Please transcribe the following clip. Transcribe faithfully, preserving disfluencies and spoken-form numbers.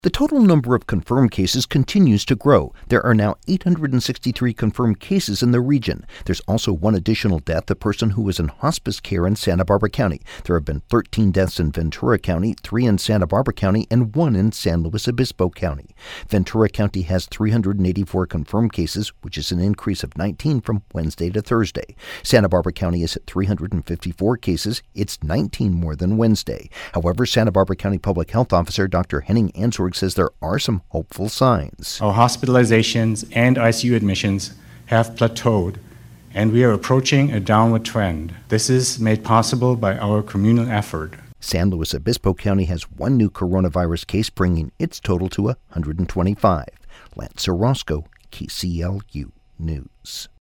The total number of confirmed cases continues to grow. There are now eight hundred sixty-three confirmed cases in the region. There's also one additional death, a person who was in hospice care in Santa Barbara County. There have been thirteen deaths in Ventura County, three in Santa Barbara County, and one in San Luis Obispo County. Ventura County has three hundred eighty-four confirmed cases, which is an increase of nineteen from Wednesday to Thursday. Santa Barbara County is at three hundred fifty-four cases. It's nineteen more than Wednesday. However, Santa Barbara County Public Health Officer Doctor Henning Answerg says there are some hopeful signs. Our hospitalizations and I C U admissions have plateaued, and we are approaching a downward trend. This is made possible by our communal effort. San Luis Obispo County has one new coronavirus case, bringing its total to one hundred twenty-five. Lance Orozco, K C L U News.